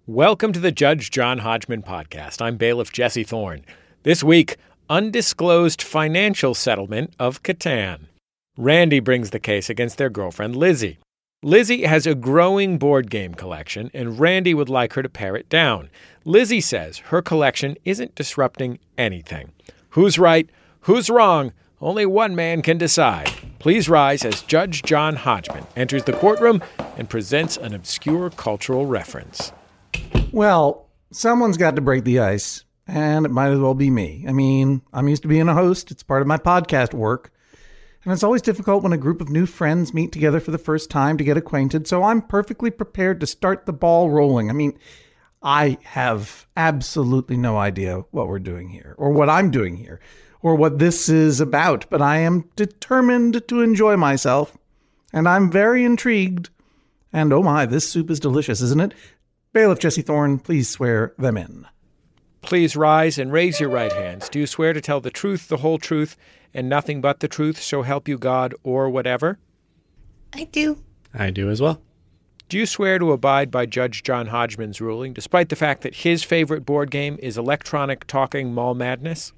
Welcome to the Judge John Hodgman podcast. I'm bailiff Jesse Thorne. This week, undisclosed financial settlement of Catan. Randy brings the case against their girlfriend, Lizzie. Lizzie has a growing board game collection, and Randy would like her to pare it down. Lizzie says her collection isn't disrupting anything. Who's right? Who's wrong? Only one man can decide. Please rise as Judge John Hodgman enters the courtroom and presents an obscure cultural reference. Well, someone's got to break the ice, and it might as well be me. I mean, I'm used to being a host. It's part of my podcast work. And it's always difficult when a group of new friends meet together for the first time to get acquainted, so I'm perfectly prepared to start the ball rolling. I mean, I have absolutely no idea what we're doing here, or what I'm doing here, or what this is about, but I am determined to enjoy myself, and I'm very intrigued. And oh my, this soup is delicious, isn't it? Bailiff Jesse Thorne, please swear them in. Please rise and raise your right hands. Do you swear to tell the truth, the whole truth, and nothing but the truth, so help you God, or whatever? I do. I do as well. Do you swear to abide by Judge John Hodgman's ruling, despite the fact that his favorite board game is electronic talking mall madness?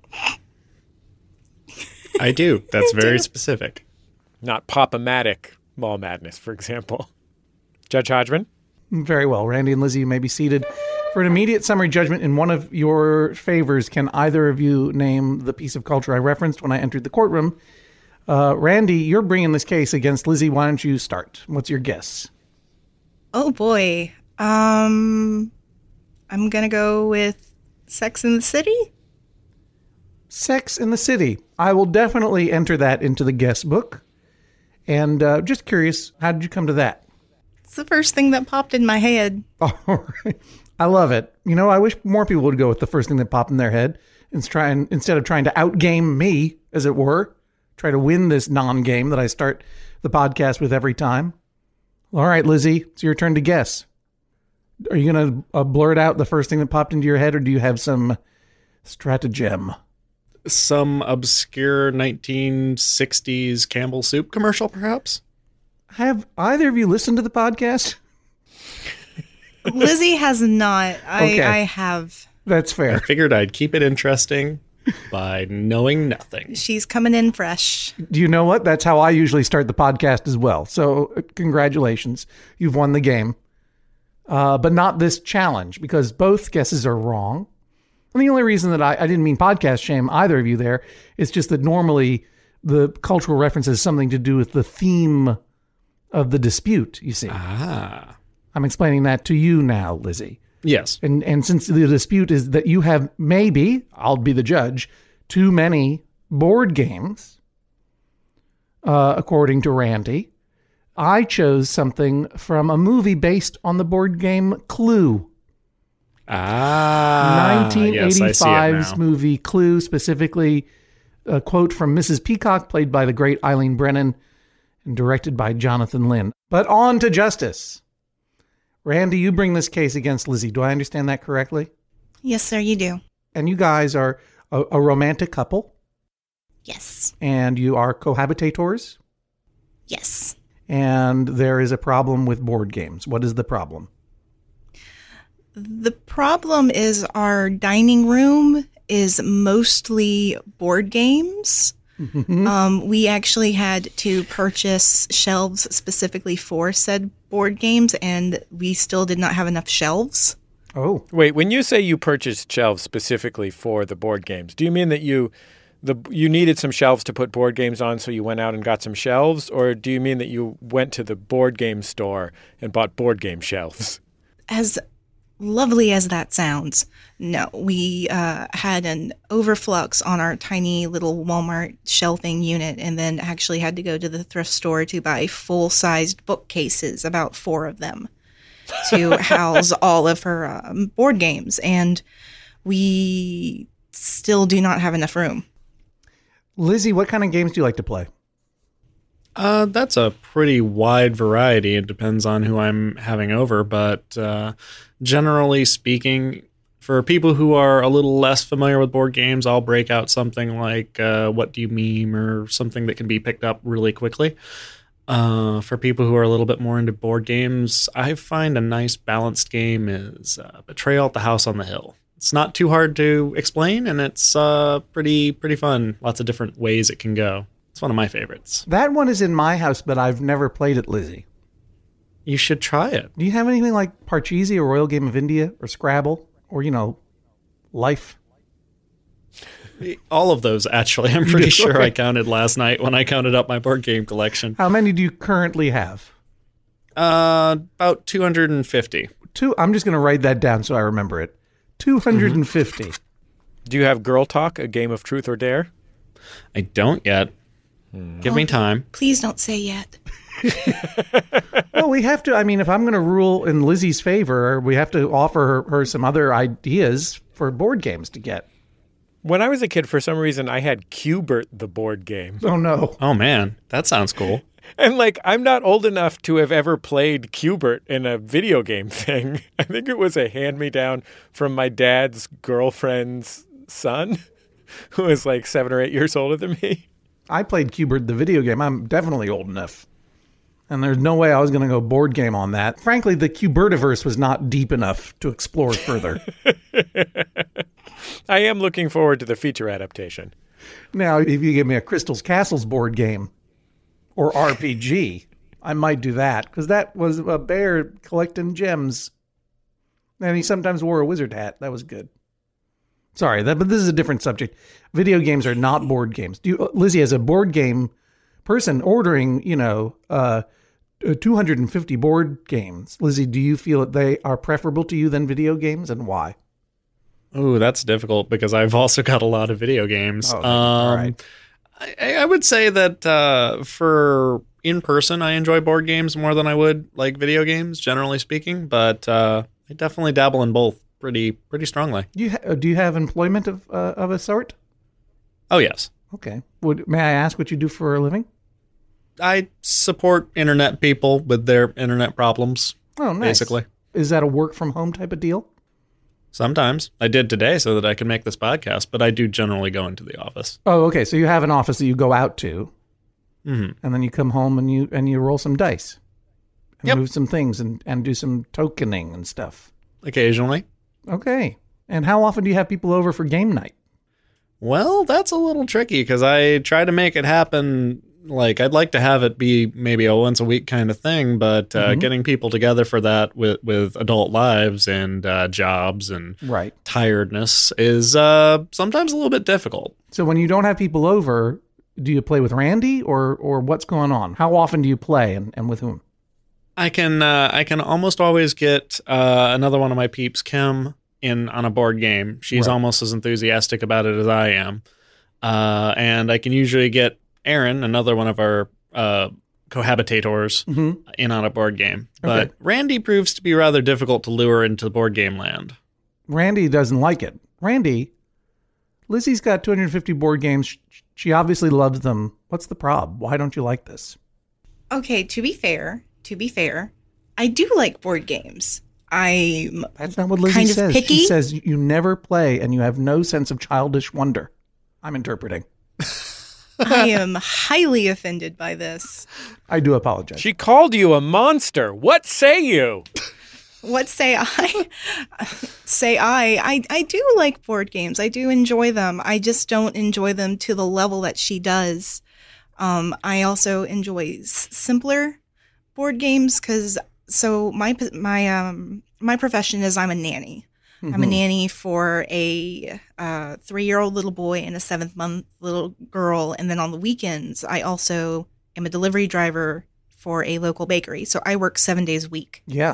I do. That's very specific. Not Pop-O-Matic mall madness, for example. Judge Hodgman? Very well. Randy and Lizzie, you may be seated. For an immediate summary judgment in one of your favors, can either of you name the piece of culture I referenced when I entered the courtroom? Randy, you're bringing this case against Lizzie. Why don't you start? What's your guess? Oh, boy. I'm going to go with Sex and the City. Sex in the City. I will definitely enter that into the guest book. And just curious, how did you come to that? It's the first thing that popped in my head. All right. I love it. You know, I wish more people would go with the first thing that popped in their head instead of trying to outgame me, as it were. Try to win this non-game that I start the podcast with every time. All right, Lizzie, it's your turn to guess. Are you going to blurt out the first thing that popped into your head, or do you have some stratagem? Some obscure 1960s Campbell Soup commercial, perhaps? Have either of you listened to the podcast? Lizzie has not. Okay. I have. That's I fair. figured I'd keep it interesting by knowing nothing. She's coming in fresh. Do you know what? That's how I usually start the podcast as well. So congratulations. You've won the game. But not this challenge, because both guesses are wrong. And the only reason that I didn't mean podcast shame either of you there is just that normally the cultural reference has something to do with the theme of the dispute, you see. Ah. I'm explaining that to you now, Lizzie. Yes. And since the dispute is that you have maybe, I'll be the judge, too many board games, according to Randy, I chose something from a movie based on the board game Clue. Ah. 1985's movie Clue, specifically a quote from Mrs. Peacock, played by the great Eileen Brennan, and directed by Jonathan Lynn. But on to justice. Randy, you bring this case against Lizzie. Do I understand that correctly? Yes, sir, you do. And you guys are a romantic couple? Yes. And you are cohabitators? Yes. And there is a problem with board games. What is the problem? The problem is our dining room is mostly board games. We actually had to purchase shelves specifically for said board games, and we still did not have enough shelves. Oh. Wait, when you say you purchased shelves specifically for the board games, do you mean that you needed some shelves to put board games on, so you went out and got some shelves? Or do you mean that you went to the board game store and bought board game shelves? As lovely as that sounds, no. We had an overflux on our tiny little Walmart shelving unit, and then actually had to go to the thrift store to buy full-sized bookcases, about 4 of them, to house all of her board games. And we still do not have enough room. Lizzie, what kind of games do you like to play? That's a pretty wide variety. It depends on who I'm having over, but generally speaking, for people who are a little less familiar with board games, I'll break out something like What Do You Meme, or something that can be picked up really quickly. For people who are a little bit more into board games, I find a nice balanced game is Betrayal at the House on the Hill. It's not too hard to explain, and it's pretty fun. Lots of different ways it can go. It's one of my favorites. That one is in my house, but I've never played it, Lizzie. You should try it. Do you have anything like Parcheesi or Royal Game of India or Scrabble or, Life? All of those, actually. I'm pretty sure I counted last night when I counted up my board game collection. How many do you currently have? About 250. I'm just going to write that down so I remember it. 250. Do you have Girl Talk, a game of truth or dare? I don't yet. Give me time. Please don't say yet. Well, we have to. I mean, if I'm going to rule in Lizzie's favor, we have to offer her some other ideas for board games to get. When I was a kid, for some reason, I had Q*bert, the board game. Oh, no. Oh, man. That sounds cool. And, I'm not old enough to have ever played Q*bert in a video game thing. I think it was a hand-me-down from my dad's girlfriend's son, who was 7 or 8 years older than me. I played Q*bert, the video game. I'm definitely old enough. And there's no way I was going to go board game on that. Frankly, the Q*bertiverse was not deep enough to explore further. I am looking forward to the feature adaptation. Now, if you give me a Crystal's Castles board game or RPG, I might do that, because that was a bear collecting gems. And he sometimes wore a wizard hat. That was good. Sorry, but this is a different subject. Video games are not board games. Lizzie, as a board game person ordering, 250 board games, Lizzie, do you feel that they are preferable to you than video games, and why? Oh, that's difficult because I've also got a lot of video games. Oh, all right. I would say that for in person, I enjoy board games more than I would video games, generally speaking. But I definitely dabble in both pretty strongly. Do you have employment of a sort? Oh, yes. Okay. May I ask what you do for a living? I support internet people with their internet problems. Oh, nice. Basically. Is that a work from home type of deal? Sometimes. I did today so that I can make this podcast, but I do generally go into the office. Oh, okay. So you have an office that you go out to, mm-hmm. and then you come home and you roll some dice, and Yep. move some things and do some tokening and stuff. Occasionally. Okay. And how often do you have people over for game night? Well, that's a little tricky because I try to make it happen. I'd like to have it be maybe a once a week kind of thing, but getting people together for that with adult lives and jobs and Right. tiredness is sometimes a little bit difficult. So when you don't have people over, do you play with Randy or what's going on? How often do you play and with whom? I can almost always get another one of my peeps, Kim, in on a board game. She's Right. almost as enthusiastic about it as I am. And I can usually get Aaron, another one of our cohabitators, in on a board game. But Okay. Randy proves to be rather difficult to lure into board game land. Randy doesn't like it. Randy, Lizzie's got 250 board games. She obviously loves them. What's the problem? Why don't you like this? Okay, to be fair, I do like board games. I'm That's not what Lizzie kind of says. picky. She says you never play and you have no sense of childish wonder. I'm interpreting. I am highly offended by this. I do apologize. She called you a monster. What say you? What say I? I do like board games. I do enjoy them. I just don't enjoy them to the level that she does. I also enjoy simpler board games because my profession is I'm a nanny. I'm a nanny for a 3-year-old little boy and a 7th-month little girl. And then on the weekends, I also am a delivery driver for a local bakery. So I work 7 days a week. Yeah.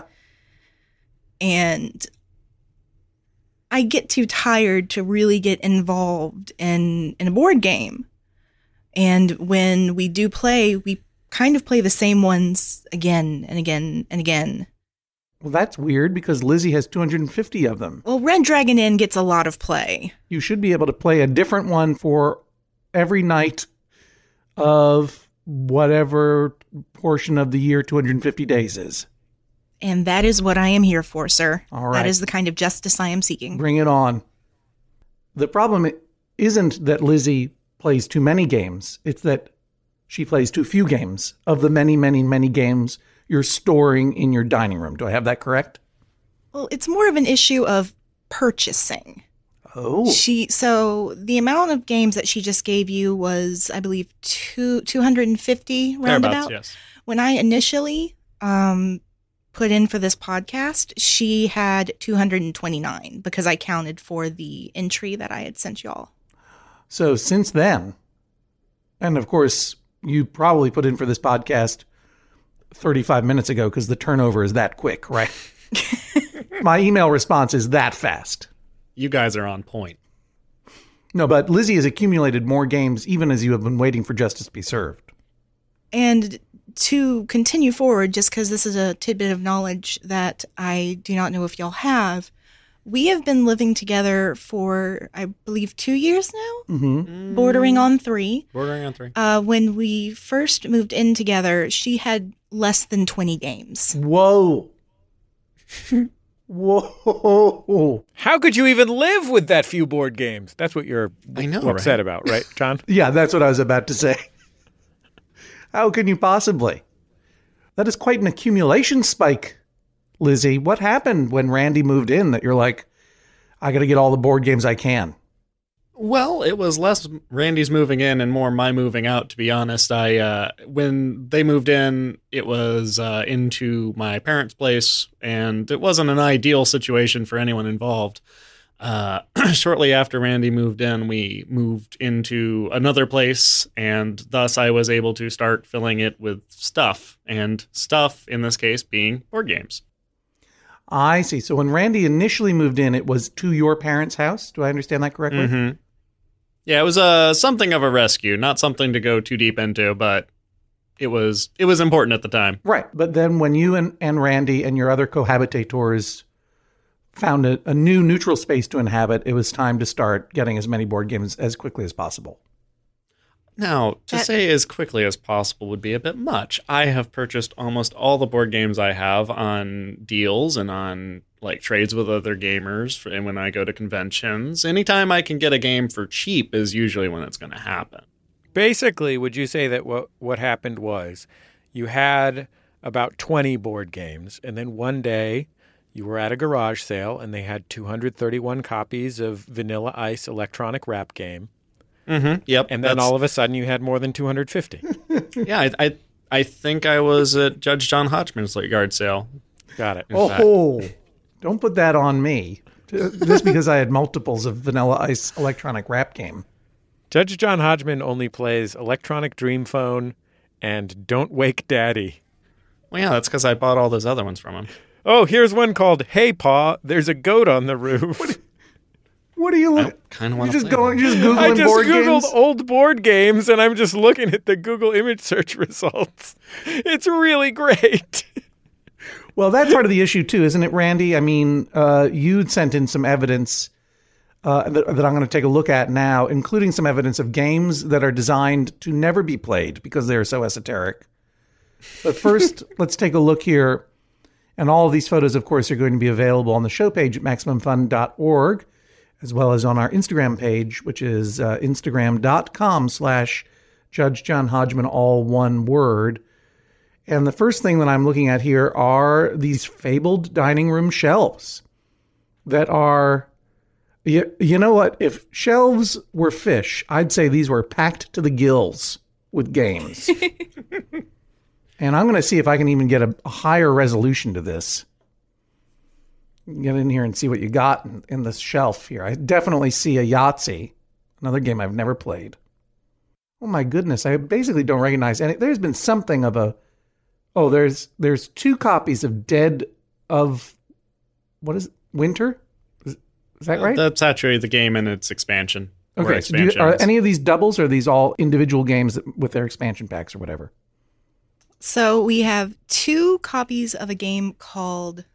And I get too tired to really get involved in a board game. And when we do play, we kind of play the same ones again and again and again. Well, that's weird because Lizzie has 250 of them. Well, Red Dragon Inn gets a lot of play. You should be able to play a different one for every night of whatever portion of the year 250 days is. And that is what I am here for, sir. All right. That is the kind of justice I am seeking. Bring it on. The problem isn't that Lizzie plays too many games. It's that she plays too few games of the many, many, many games you're storing in your dining room. Do I have that correct? Well, it's more of an issue of purchasing. Oh. So the amount of games that she just gave you was, I believe, 250 roundabout. Thereabouts, yes. When I initially put in for this podcast, she had 229 because I counted for the entry that I had sent y'all. So since then, and of course, you probably put in for this podcast 35 minutes ago because the turnover is that quick, right? My email response is that fast. You guys are on point. No, but Lizzie has accumulated more games even as you have been waiting for justice to be served. And to continue forward, just because this is a tidbit of knowledge that I do not know if y'all have, we have been living together for, I believe, 2 years now, bordering on 3. Bordering on 3. When we first moved in together, she had less than 20 games. Whoa. Whoa. How could you even live with that few board games? That's what you're upset about, right, John? Yeah, that's what I was about to say. How can you possibly? That is quite an accumulation spike, Lizzie. What happened when Randy moved in that you're like, I got to get all the board games I can? Well, it was less Randy's moving in and more my moving out, to be honest. When they moved in, it was into my parents' place, and it wasn't an ideal situation for anyone involved. Shortly after Randy moved in, we moved into another place, and thus I was able to start filling it with stuff, and stuff, in this case, being board games. I see. So when Randy initially moved in, it was to your parents' house? Do I understand that correctly? Mm-hmm. Yeah, it was something of a rescue, not something to go too deep into, but it was important at the time. Right. But then when you and Randy and your other cohabitators found a new neutral space to inhabit, it was time to start getting as many board games as quickly as possible. Now, to say as quickly as possible would be a bit much. I have purchased almost all the board games I have on deals and on like trades with other gamers, and when I go to conventions. Anytime I can get a game for cheap is usually when it's going to happen. Basically, would you say that what happened was you had about 20 board games, and then one day you were at a garage sale and they had 231 copies of Vanilla Ice electronic rap game. Mm-hmm. Yep. And then all of a sudden you had more than 250. Yeah, I think I was at Judge John Hodgman's yard sale. Got it. Don't put that on me. Just because I had multiples of Vanilla Ice electronic rap game. Judge John Hodgman only plays Electronic Dream Phone and Don't Wake Daddy. Well, yeah, that's because I bought all those other ones from him. Oh, here's one called Hey Pa, There's a Goat on the Roof. What are you looking? Kind of want to play Googling I just board Googled games? old board games, and I'm just looking at the Google image search results. It's really great. Well, that's part of the issue too, isn't it, Randy? I mean, you'd sent in some evidence that I'm going to take a look at now, including some evidence of games that are designed to never be played because they're so esoteric. But first, let's take a look here. And all of these photos, of course, are going to be available on the show page at MaximumFun.org, as well as on our Instagram page, which is Instagram.com/Judge John Hodgman, all one word. And the first thing that I'm looking at here are these fabled dining room shelves that are, you know what? If shelves were fish, I'd say these were packed to the gills with games. And I'm going to see if I can even get a higher resolution to this. Get in here and see what you got in this shelf here. I definitely see a Yahtzee, another game I've never played. Oh my goodness, I basically don't recognize any. There's been something of a... Oh, there's 2 copies of Dead of... What is it? Winter? Is that right? That's actually the game and its expansion. Okay, so are any of these doubles, or are these all individual games with their expansion packs or whatever? So we have 2 copies of a game called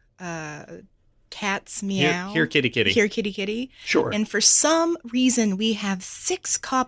Cat's Meow. Here, kitty, kitty. Here, kitty, kitty. Sure. And for some reason, we have 5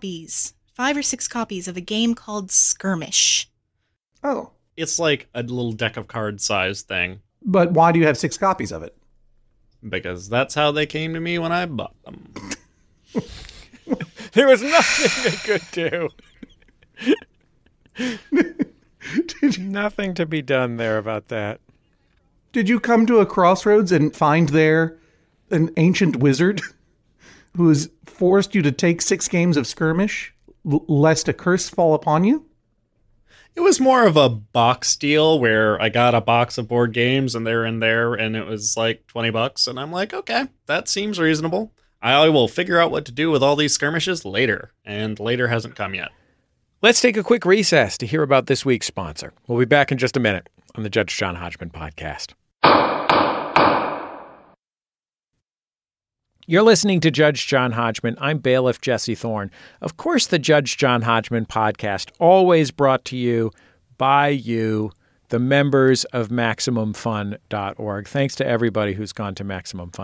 or 6 copies of a game called Skirmish. Oh. It's like a little deck of cards size thing. But why do you have 6 copies of it? Because that's how they came to me when I bought them. There was nothing they could do. Nothing to be done there about that. Did you come to a crossroads and find there an ancient wizard who has forced you to take 6 games of skirmish, lest a curse fall upon you? It was more of a box deal where I got a box of board games and they're in there and it was like $20. And I'm like, okay, that seems reasonable. I will figure out what to do with all these skirmishes later. And later hasn't come yet. Let's take a quick recess to hear about this week's sponsor. We'll be back in just a minute on the Judge John Hodgman podcast. You're listening to Judge John Hodgman. I'm bailiff Jesse Thorne. Of course, the Judge John Hodgman podcast, always brought to you by you, the members of MaximumFun.org. Thanks to everybody who's gone to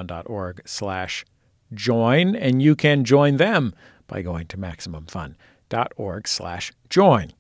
MaximumFun.org/join, and you can join them by going to MaximumFun.org/join.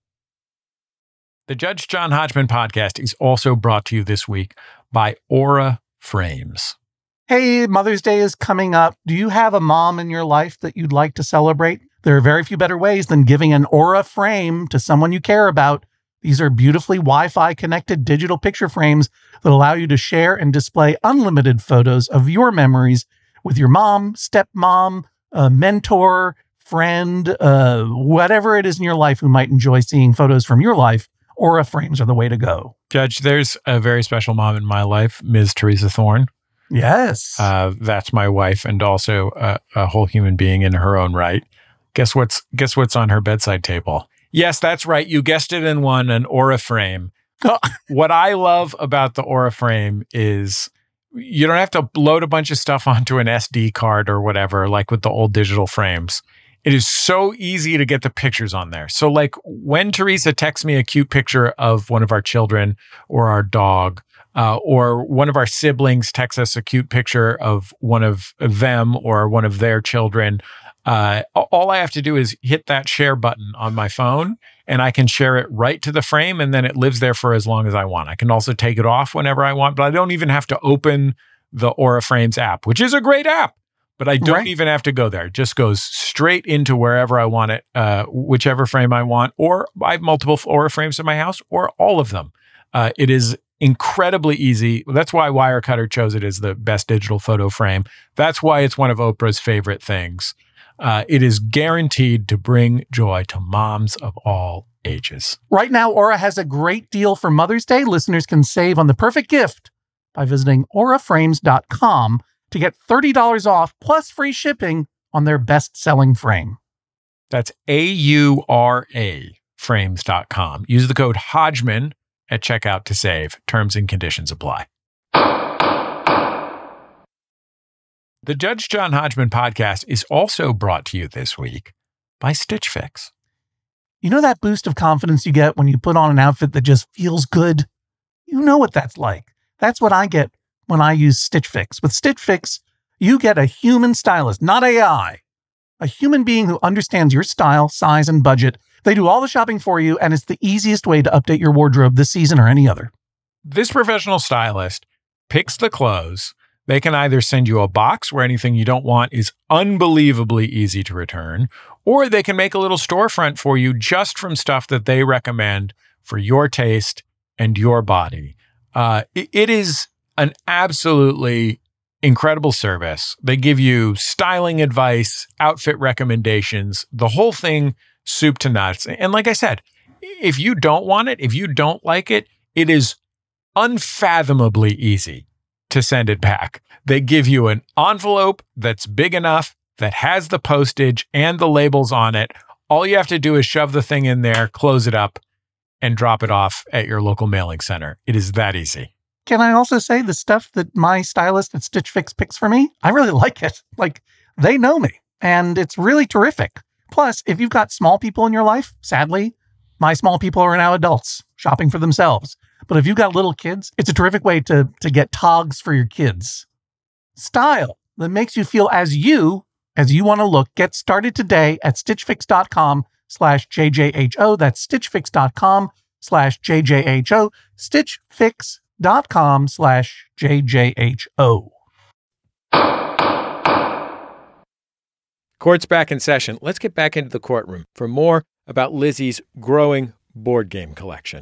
The Judge John Hodgman podcast is also brought to you this week by Aura Frames. Hey, Mother's Day is coming up. Do you have a mom in your life that you'd like to celebrate? There are very few better ways than giving an Aura frame to someone you care about. These are beautifully Wi-Fi connected digital picture frames that allow you to share and display unlimited photos of your memories with your mom, stepmom, mentor, friend, whatever it is in your life who might enjoy seeing photos from your life. Aura frames are the way to go. Judge, there's a very special mom in my life, Ms. Teresa Thorne. Yes. That's my wife and also a whole human being in her own right. Guess what's on her bedside table? Yes, that's right. You guessed it in one, an Aura frame. What I love about the Aura frame is you don't have to load a bunch of stuff onto an SD card or whatever, like with the old digital frames. It is so easy to get the pictures on there. So like when Teresa texts me a cute picture of one of our children or our dog, or one of our siblings texts us a cute picture of one of them or one of their children, all I have to do is hit that share button on my phone and I can share it right to the frame and then it lives there for as long as I want. I can also take it off whenever I want, but I don't even have to open the Aura Frames app, which is a great app, but I don't even have to go there. It just goes straight into wherever I want it, whichever frame I want, or I have multiple Aura Frames in my house or all of them. It is incredibly easy. That's why Wirecutter chose it as the best digital photo frame. That's why it's one of Oprah's favorite things. It is guaranteed to bring joy to moms of all ages. Right now, Aura has a great deal for Mother's Day. Listeners can save on the perfect gift by visiting auraframes.com to get $30 off plus free shipping on their best-selling frame. That's AURA frames.com. Use the code Hodgman at checkout to save. Terms and conditions apply. The Judge John Hodgman podcast is also brought to you this week by Stitch Fix. You know that boost of confidence you get when you put on an outfit that just feels good? You know what that's like. That's what I get when I use Stitch Fix. With Stitch Fix, you get a human stylist, not AI. A human being who understands your style, size, and budget. They do all the shopping for you, and it's the easiest way to update your wardrobe this season or any other. This professional stylist picks the clothes. They can either send you a box where anything you don't want is unbelievably easy to return, or they can make a little storefront for you just from stuff that they recommend for your taste and your body. It is an absolutely incredible service. They give you styling advice, outfit recommendations, the whole thing soup to nuts. And like I said, if you don't want it, if you don't like it, it is unfathomably easy to send it back. They give you an envelope that's big enough, that has the postage and the labels on it. All you have to do is shove the thing in there, close it up, and drop it off at your local mailing center. It is that easy. Can I also say the stuff that my stylist at Stitch Fix picks for me? I really like it. Like, they know me, and it's really terrific. Plus, if you've got small people in your life, sadly, my small people are now adults shopping for themselves. But if you've got little kids, it's a terrific way to get togs for your kids. Style that makes you feel as you want to look. Get started today at stitchfix.com/JJHO. That's stitchfix.com/JJHO. stitchfix.com/JJHO. Court's back in session. Let's get back into the courtroom for more about Lizzie's growing board game collection.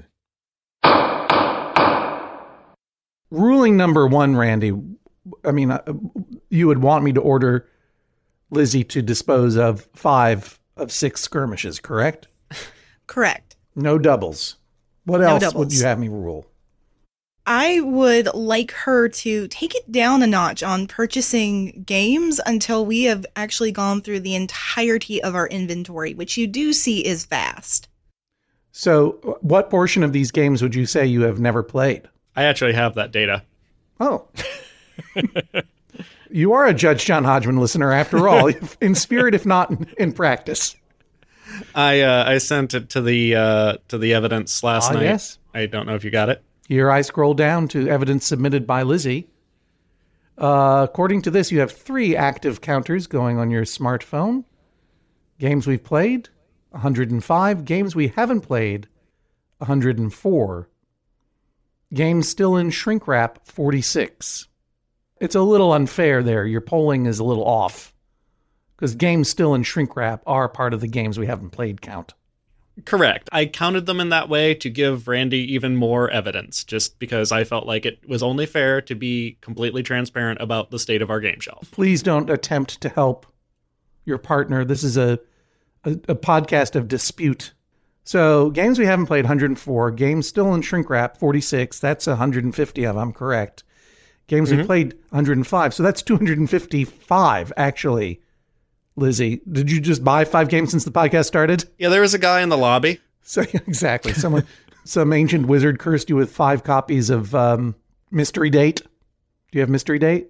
Ruling number one, Randy. I mean, you would want me to order Lizzie to dispose of 5 of 6 skirmishes, correct? Correct. No doubles. What No else doubles. would you have me rule? I would like her to take it down a notch on purchasing games until we have actually gone through the entirety of our inventory, which you do see is vast. So what portion of these games would you say you have never played? I actually have that data. Oh. You are a Judge John Hodgman listener after all, in spirit, if not in practice. I sent it to the evidence last night. Yes. I don't know if you got it. Here I scroll down to evidence submitted by Lizzie. According to this, you have 3 active counters going on your smartphone. Games we've played, 105. Games we haven't played, 104. Games still in shrink wrap, 46. It's a little unfair there. Your polling is a little off. Because games still in shrink wrap are part of the games we haven't played count. Correct. I counted them in that way to give Randy even more evidence, just because I felt like it was only fair to be completely transparent about the state of our game shelf. Please don't attempt to help your partner. This is a podcast of dispute. So games we haven't played, 104. Games still in shrink wrap, 46. That's 150 of them, correct. Games we played, 105. So that's 255, actually. Lizzie, did you just buy 5 games since the podcast started? Yeah, there was a guy in the lobby. So exactly. Some ancient wizard cursed you with 5 copies of Mystery Date. Do you have Mystery Date?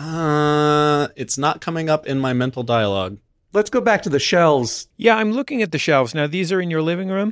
It's not coming up in my mental dialogue. Let's go back to the shelves. Yeah, I'm looking at the shelves. Now, these are in your living room?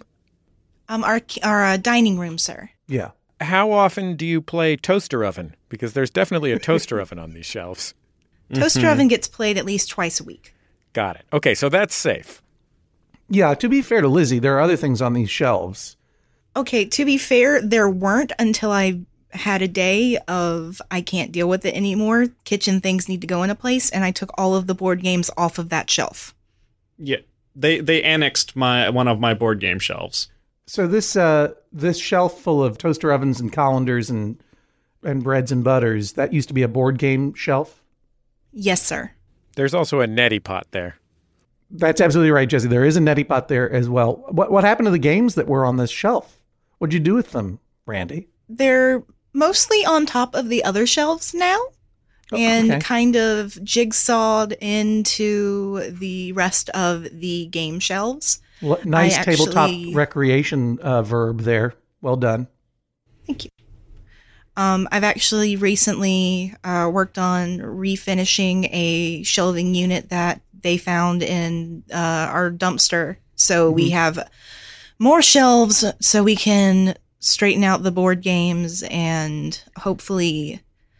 Our dining room, sir. Yeah. How often do you play Toaster Oven? Because there's definitely a Toaster Oven on these shelves. Toaster Oven gets played at least twice a week. Got it. Okay, so that's safe. Yeah, to be fair to Lizzie, there are other things on these shelves. Okay, to be fair, there weren't until I had a day of I can't deal with it anymore. Kitchen things need to go in a place, and I took all of the board games off of that shelf. Yeah, they annexed one of my board game shelves. So this shelf full of toaster ovens and colanders and breads and butters, that used to be a board game shelf? Yes, sir. There's also a neti pot there. That's absolutely right, Jesse. There is a neti pot there as well. What happened to the games that were on this shelf? What'd you do with them, Randy? They're mostly on top of the other shelves now and okay. kind of jigsawed into the rest of the game shelves. Nice I tabletop actually- recreation verb there. Well done. Thank you. I've actually recently worked on refinishing a shelving unit that they found in our dumpster. So we have more shelves so we can straighten out the board games and hopefully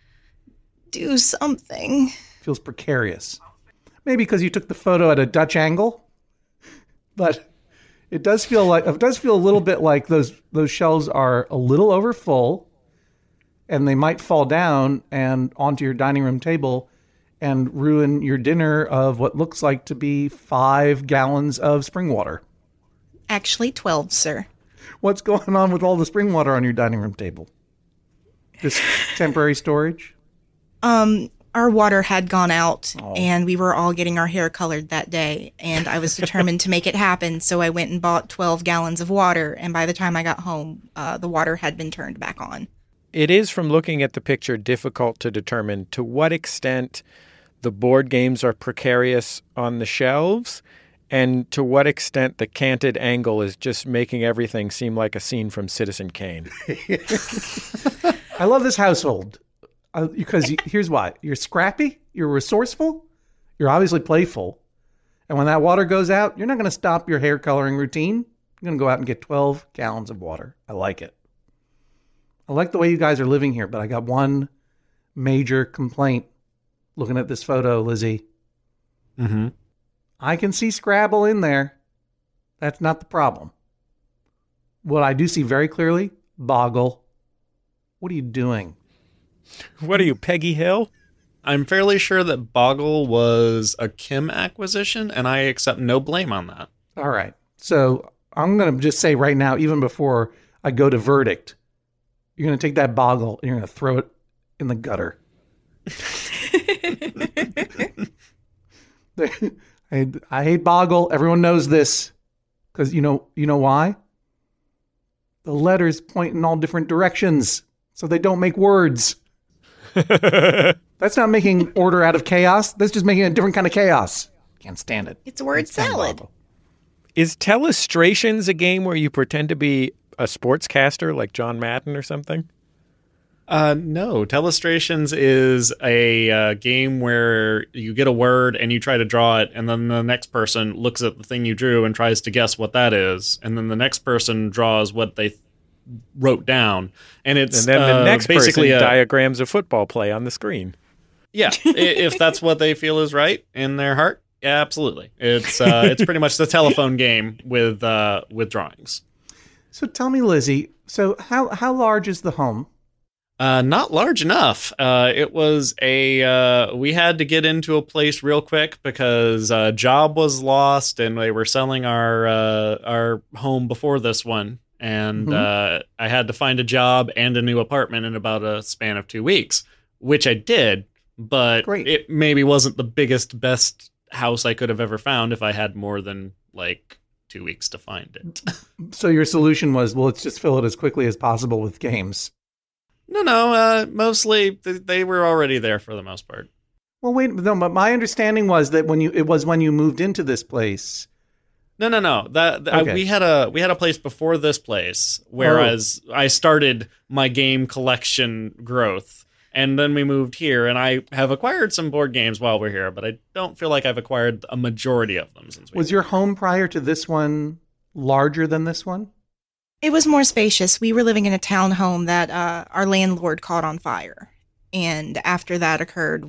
do something. Feels precarious. Maybe because you took the photo at a Dutch angle, but it does feel a little bit like those shelves are a little over full, and they might fall down and onto your dining room table and ruin your dinner of what looks like to be 5 gallons of spring water. Actually, 12, sir. What's going on with all the spring water on your dining room table? Just temporary storage? Our water had gone out and we were all getting our hair colored that day. And I was determined to make it happen. So I went and bought 12 gallons of water. And by the time I got home, the water had been turned back on. It is, from looking at the picture, difficult to determine to what extent the board games are precarious on the shelves and to what extent the canted angle is just making everything seem like a scene from Citizen Kane. I love this household because here's why. You're scrappy, you're resourceful, you're obviously playful. And when that water goes out, you're not going to stop your hair coloring routine. You're going to go out and get 12 gallons of water. I like it. I like the way you guys are living here, but I got one major complaint looking at this photo, Lizzie. Mm-hmm. I can see Scrabble in there. That's not the problem. What I do see very clearly, Boggle. What are you doing? What are you, Peggy Hill? I'm fairly sure that Boggle was a Kim acquisition, and I accept no blame on that. All right. So I'm going to just say right now, even before I go to verdict, you're going to take that boggle and you're going to throw it in the gutter. I hate boggle. Everyone knows this because you know why? The letters point in all different directions, so they don't make words. That's not making order out of chaos. That's just making a different kind of chaos. Can't stand it. It's word salad. Is Telestrations a game where you pretend to be a sportscaster like John Madden or something? No. Telestrations is a game where you get a word and you try to draw it, and then the next person looks at the thing you drew and tries to guess what that is, and then the next person draws what they wrote down, and then the next basically person diagrams a football play on the screen. Yeah, if that's what they feel is right in their heart, yeah, absolutely. It's pretty much the telephone game with drawings. So tell me, Lizzie. So how large is the home? Not large enough. It was we had to get into a place real quick because a job was lost and they were selling our home before this one. And I had to find a job and a new apartment in about a span of 2 weeks, which I did. But It maybe wasn't the best house I could have ever found if I had more than like 2 weeks to find it. So your solution was, well, let's just fill it as quickly as possible with games. No. Mostly they were already there for the most part. Well, wait, no, but my understanding was that when you moved into this place. No. Okay. We had a place before this place, whereas I started my game collection growth, and then we moved here, and I have acquired some board games while we're here, but I don't feel like I've acquired a majority of them since. Was your home prior to this one larger than this one? It was more spacious. We were living in a townhome that our landlord caught on fire, and after that occurred,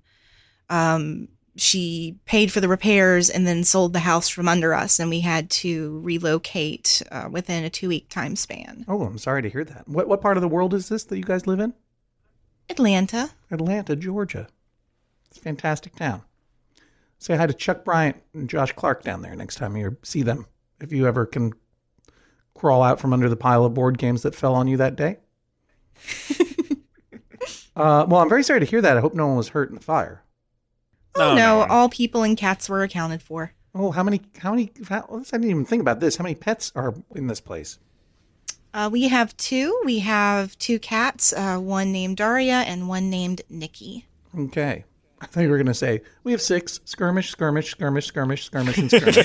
she paid for the repairs and then sold the house from under us, and we had to relocate within a 2-week time span. Oh, I'm sorry to hear that. What part of the world is this that you guys live in? Atlanta, Georgia. It's a fantastic town. Say hi to Chuck Bryant and Josh Clark down there next time you see them, if you ever can crawl out from under the pile of board games that fell on you that day. Well, I'm very sorry to hear that. I hope no one was hurt in the fire. No, all people and cats were accounted for. Oh, how many, I didn't even think about this. How many pets are in this place? We have 2. We have 2 cats, one named Daria and one named Nikki. Okay. I thought you were going to say, we have 6, skirmish, skirmish, skirmish, skirmish, skirmish, and skirmish.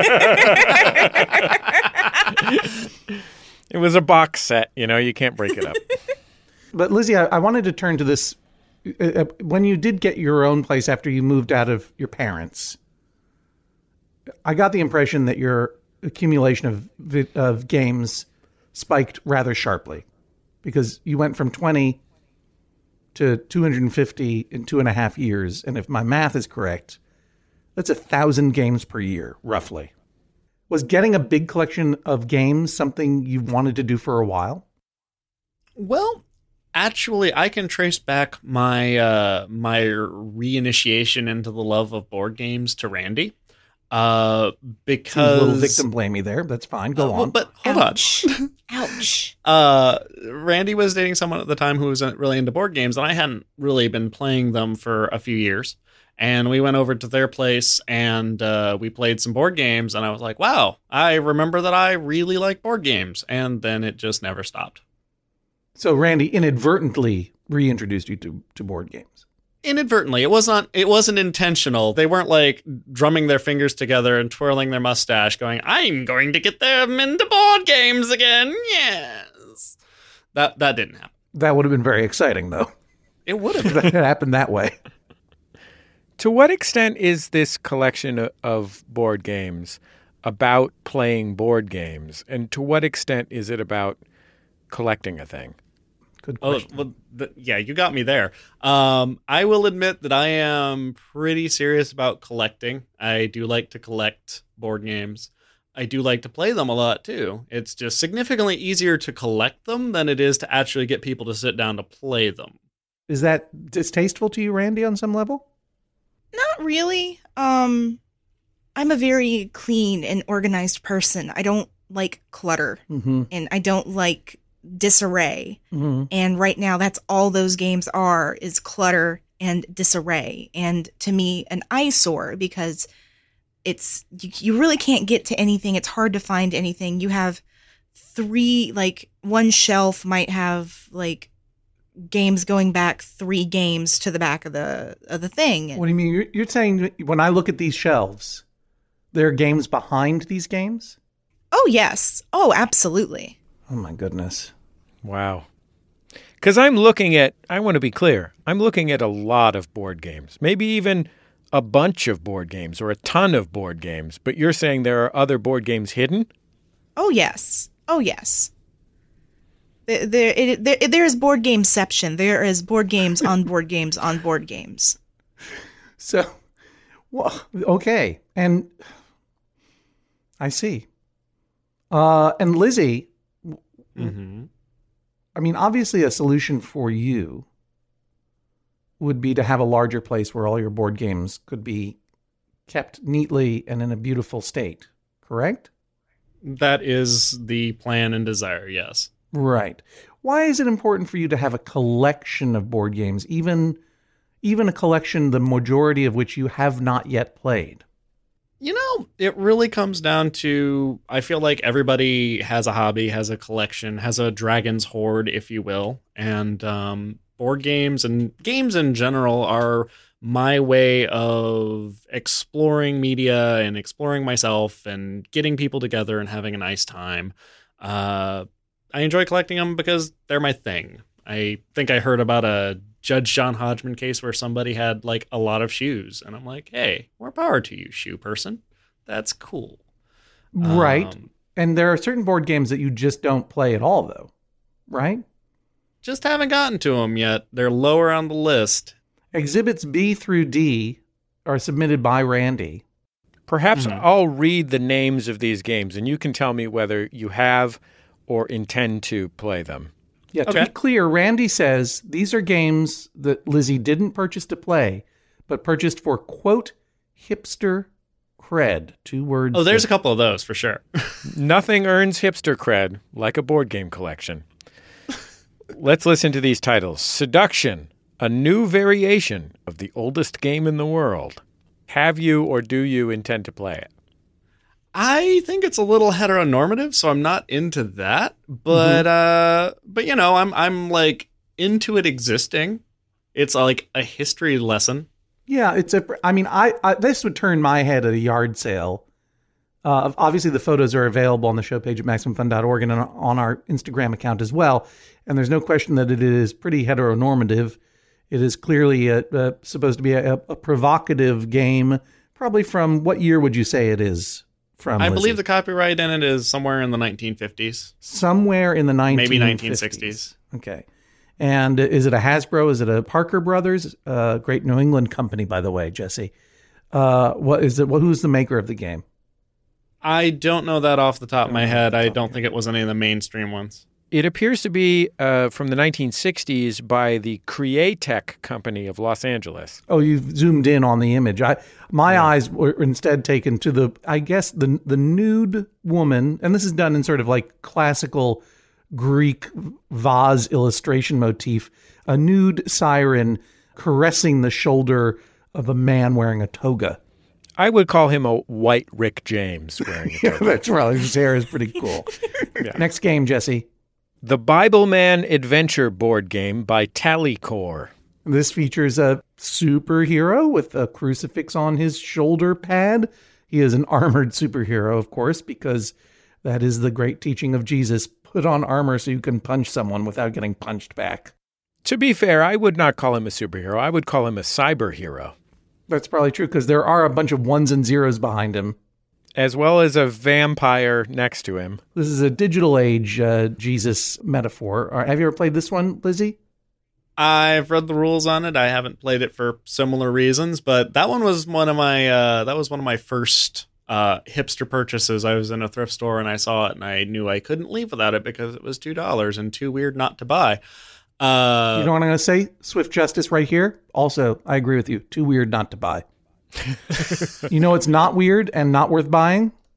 It was a box set, you can't break it up. But Lizzie, I wanted to turn to this. When you did get your own place after you moved out of your parents', I got the impression that your accumulation of games spiked rather sharply, because you went from 20 to 250 in 2.5 years. And if my math is correct, that's 1,000 games per year, roughly. Was getting a big collection of games something you wanted to do for a while? Well, actually, I can trace back my my reinitiation into the love of board games to Randy. Because a little victim blamey there. That's fine. Go on. But hold Ouch. on. Ouch. Randy was dating someone at the time who wasn't really into board games, and I hadn't really been playing them for a few years. And we went over to their place and we played some board games, and I was like, wow, I remember that I really like board games. And then it just never stopped. So Randy inadvertently reintroduced you to board games. Inadvertently. It wasn't intentional. They weren't like drumming their fingers together and twirling their mustache going, I'm going to get them into board games again. Yes. That didn't happen. That would have been very exciting, though. It would have If it happened that way. To what extent is this collection of board games about playing board games? And to what extent is it about collecting a thing? Good question. Oh, well, yeah, you got me there. I will admit that I am pretty serious about collecting. I do like to collect board games. I do like to play them a lot, too. It's just significantly easier to collect them than it is to actually get people to sit down to play them. Is that distasteful to you, Randy, on some level? Not really. I'm a very clean and organized person. I don't like clutter Mm-hmm. and I don't like disarray. Mm-hmm. And right now that's all those games are, is clutter and disarray. And to me, an eyesore, because it's, you really can't get to anything. It's hard to find anything. You have one shelf might have like games going back 3 games to the back of the thing. What do you mean? You're saying when I look at these shelves, there are games behind these games? Oh, yes. Oh, absolutely. Oh, my goodness. Wow. Because I want to be clear, I'm looking at a lot of board games, maybe even a bunch of board games or a ton of board games, but you're saying there are other board games hidden? Oh, yes. Oh, yes. There is board gameception. There is board games on board games on board games. So, well, okay. And I see. And Lizzie, Mm-hmm. I mean, obviously a solution for you would be to have a larger place where all your board games could be kept neatly and in a beautiful state, correct? That is the plan and desire, yes. Right. Why is it important for you to have a collection of board games, even a collection the majority of which you have not yet played? You know, it really comes down to, I feel like everybody has a hobby, has a collection, has a dragon's hoard, if you will. And board games and games in general are my way of exploring media and exploring myself and getting people together and having a nice time. I enjoy collecting them because they're my thing. I think I heard about a Judge John Hodgman case where somebody had like a lot of shoes. And I'm like, hey, more power to you, shoe person. That's cool. Right. And there are certain board games that you just don't play at all, though. Right? Just haven't gotten to them yet. They're lower on the list. Exhibits B through D are submitted by Randy. Perhaps I'll read the names of these games, and you can tell me whether you have or intend to play them. Yeah, to Okay. be clear, Randy says these are games that Lizzie didn't purchase to play, but purchased for, quote, hipster cred. 2 words. Oh, there's a couple of those for sure. Nothing earns hipster cred like a board game collection. Let's listen to these titles. Seduction, a new variation of the oldest game in the world. Have you or do you intend to play it? I think it's a little heteronormative, so I'm not into that. But you know, I'm like into it existing. It's like a history lesson. Yeah, I this would turn my head at a yard sale. Obviously, the photos are available on the show page at MaximumFun.org and on our Instagram account as well. And there's no question that it is pretty heteronormative. It is clearly supposed to be a provocative game. Probably from what year would you say it is from? I Lizzie? believe the copyright in it is somewhere in the 1950s. Somewhere in the 1950s. Maybe 1960s. Okay. And is it a Hasbro? Is it a Parker Brothers? Great New England company, by the way, Jesse. What is it? Who's the maker of the game? I don't know that off the top of my head. I don't think it was any of the mainstream ones. It appears to be from the 1960s by the Createch Company of Los Angeles. Oh, you've zoomed in on the image. My eyes were instead taken to the nude woman, and this is done in sort of like classical Greek vase illustration motif, a nude siren caressing the shoulder of a man wearing a toga. I would call him a white Rick James wearing a toga. That's right. His hair is pretty cool. Yeah. Next game, Jesse. The Bibleman Adventure board game by Tallycore. This features a superhero with a crucifix on his shoulder pad. He is an armored superhero, of course, because that is the great teaching of Jesus. Put on armor so you can punch someone without getting punched back. To be fair, I would not call him a superhero. I would call him a cyber hero. That's probably true because there are a bunch of ones and zeros behind him. As well as a vampire next to him. This is a digital age Jesus metaphor. Have you ever played this one, Lizzie? I've read the rules on it. I haven't played it for similar reasons, but that one was one of my first hipster purchases. I was in a thrift store and I saw it and I knew I couldn't leave without it because it was $2 and too weird not to buy. You know what I'm going to say? Swift justice right here. Also, I agree with you. Too weird not to buy. You know what's not weird and not worth buying?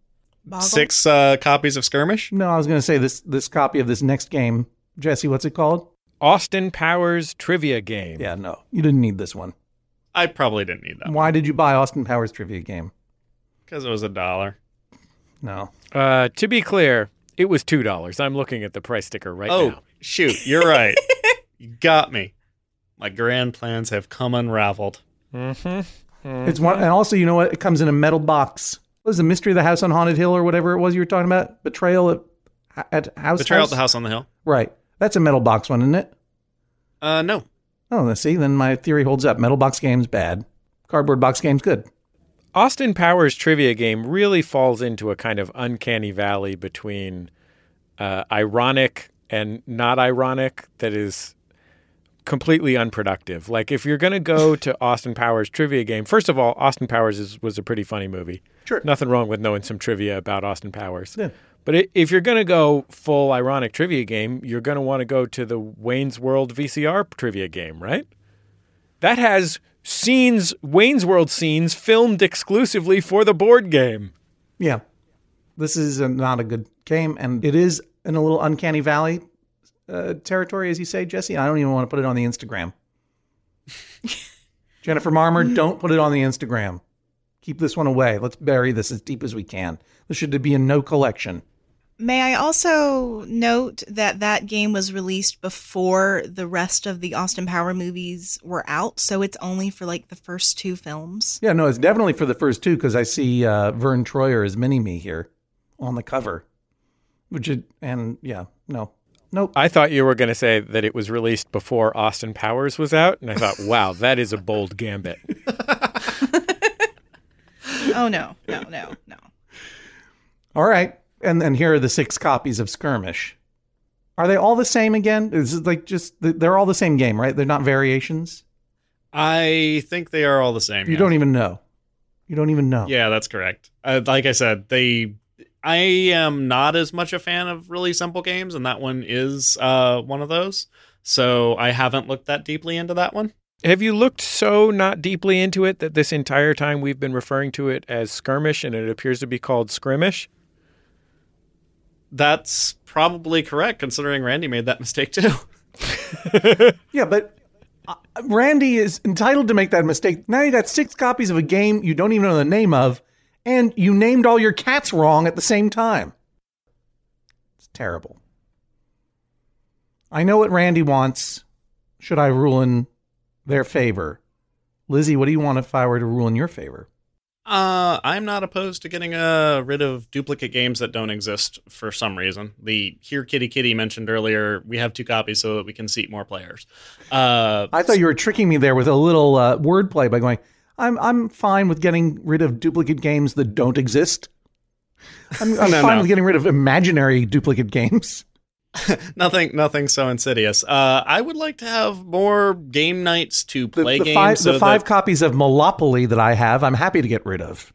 Boggle? 6 copies of Skirmish? No, I was going to say this copy of this next game. Jesse, what's it called? Austin Powers Trivia Game. Yeah, no, you didn't need this one. I probably didn't need that. Why did you buy Austin Powers Trivia Game? Because it was $1. No. To be clear, it was $2. I'm looking at the price sticker right now. Oh, shoot. You're right. You got me. My grand plans have come unraveled. It's one, and also, you know what? It comes in a metal box. What was the Mystery of the House on Haunted Hill or whatever it was you were talking about? Betrayal at House. Betrayal at the House on the Hill. Right. That's a metal box one, isn't it? No. Oh, let's see. Then my theory holds up. Metal box game's bad. Cardboard box game's good. Austin Powers Trivia Game really falls into a kind of uncanny valley between ironic and not ironic that is completely unproductive. Like, if you're going to go to Austin Powers Trivia Game, first of all, Austin Powers was a pretty funny movie. Sure. Nothing wrong with knowing some trivia about Austin Powers. Yeah. But if you're going to go full ironic trivia game, you're going to want to go to the Wayne's World VCR trivia game, right? That has Wayne's World scenes filmed exclusively for the board game. Yeah. This is not a good game, and it is in a little uncanny valley territory, as you say, Jesse. I don't even want to put it on the Instagram. Jennifer Marmer, don't put it on the Instagram. Keep this one away. Let's bury this as deep as we can. This should be in no collection. May I also note that that game was released before the rest of the Austin Power movies were out, so it's only for like the first 2 films. Yeah, no, it's definitely for the first 2 because I see Vern Troyer as Mini-Me here on the cover. Nope. I thought you were going to say that it was released before Austin Powers was out, and I thought, wow, that is a bold gambit. Oh, no. All right. And here are the 6 copies of Skirmish. Are they all the same again? Is it like they're all the same game, right? They're not variations? I think they are all the same. You don't even know. You don't even know. Yeah, that's correct. Like I said, I am not as much a fan of really simple games, and that one is one of those. So I haven't looked that deeply into that one. Have you looked so not deeply into it that this entire time we've been referring to it as Skirmish and it appears to be called Scrimmish? That's probably correct, considering Randy made that mistake too. Yeah, but Randy is entitled to make that mistake. Now you got 6 copies of a game you don't even know the name of, and you named all your cats wrong at the same time. It's terrible. I know what Randy wants. Should I rule in their favor? Lizzie, what do you want if I were to rule in your favor? I'm not opposed to getting rid of duplicate games that don't exist for some reason. The Here Kitty Kitty mentioned earlier, we have 2 copies so that we can seat more players. I thought you were tricking me there with a little wordplay by going, I'm fine with getting rid of duplicate games that don't exist. I'm fine with getting rid of imaginary duplicate games. Nothing so insidious. I would like to have more game nights to play games. The 5 copies of Monopoly that I have, I'm happy to get rid of.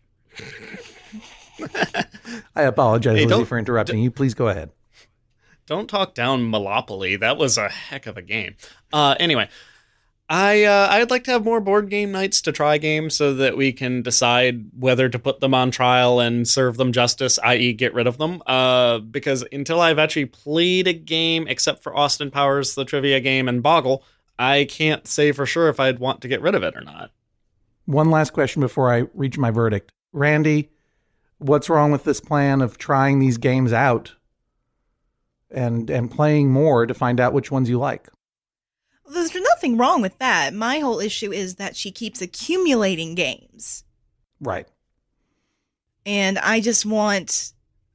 I apologize, Lizzie, for interrupting you. Please go ahead. Don't talk down Monopoly. That was a heck of a game. Anyway, I'd like to have more board game nights to try games so that we can decide whether to put them on trial and serve them justice, i.e. get rid of them. Because until I've actually played a game, except for Austin Powers, the trivia game, and Boggle, I can't say for sure if I'd want to get rid of it or not. One last question before I reach my verdict. Randy, what's wrong with this plan of trying these games out and playing more to find out which ones you like? There's nothing wrong with that. My whole issue is that she keeps accumulating games. Right. And I just want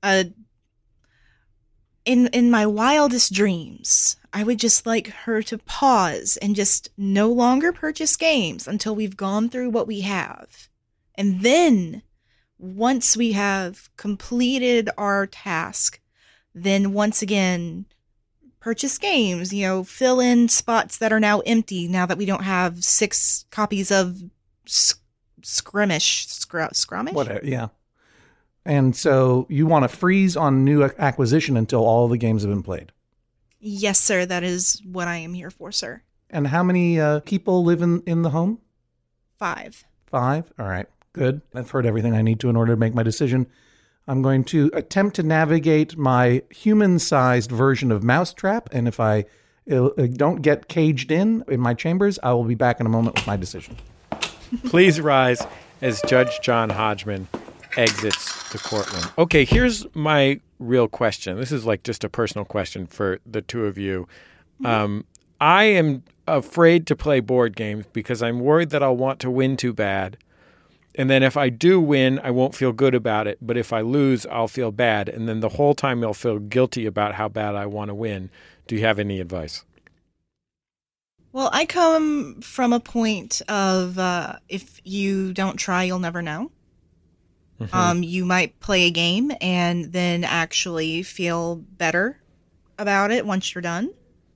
in my wildest dreams, I would just like her to pause and just no longer purchase games until we've gone through what we have. And then once we have completed our task, then once again purchase games, fill in spots that are now empty now that we don't have 6 copies of Skirmish. Whatever, yeah. And so you want to freeze on new acquisition until all the games have been played? Yes, sir. That is what I am here for, sir. And how many people live in the home? 5. 5? All right, good. I've heard everything I need to in order to make my decision. I'm going to attempt to navigate my human-sized version of Mousetrap, and if I don't get caged in my chambers, I will be back in a moment with my decision. Please rise as Judge John Hodgman exits the courtroom. Okay, here's my real question. This is like just a personal question for the two of you. I am afraid to play board games because I'm worried that I'll want to win too bad. And then if I do win, I won't feel good about it. But if I lose, I'll feel bad. And then the whole time I'll feel guilty about how bad I want to win. Do you have any advice? Well, I come from a point of if you don't try, you'll never know. You might play a game and then actually feel better about it once you're done.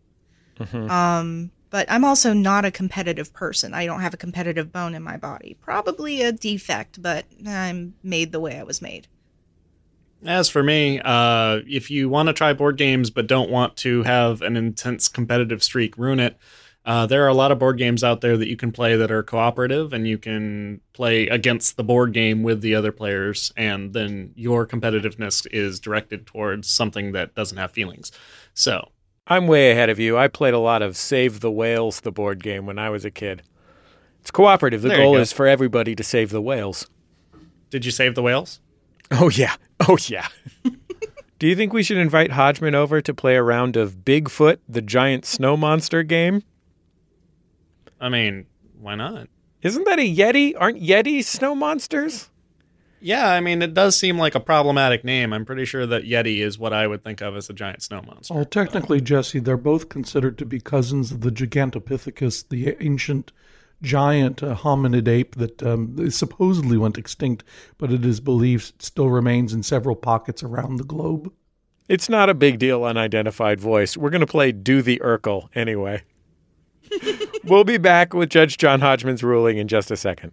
But I'm also not a competitive person. I don't have a competitive bone in my body. Probably a defect, but I'm made the way I was made. As for me, if you want to try board games but don't want to have an intense competitive streak ruin it, there are a lot of board games out there that you can play that are cooperative, and you can play against the board game with the other players, and then your competitiveness is directed towards something that doesn't have feelings. So I'm way ahead of you. I played a lot of Save the Whales, the board game, when I was a kid. It's cooperative. The goal is for everybody to save the whales. Did you save the whales? Oh, yeah. Oh, yeah. Do you think we should invite Hodgman over to play a round of Bigfoot, the giant snow monster game? I mean, why not? Isn't that a Yeti? Aren't Yetis snow monsters? Yeah, I mean, it does seem like a problematic name. I'm pretty sure that Yeti is what I would think of as a giant snow monster. Well, technically, Jesse, they're both considered to be cousins of the Gigantopithecus, the ancient giant hominid ape that supposedly went extinct, but it is believed still remains in several pockets around the globe. It's not a big deal, unidentified voice. We're going to play Do the Urkel anyway. We'll be back with Judge John Hodgman's ruling in just a second.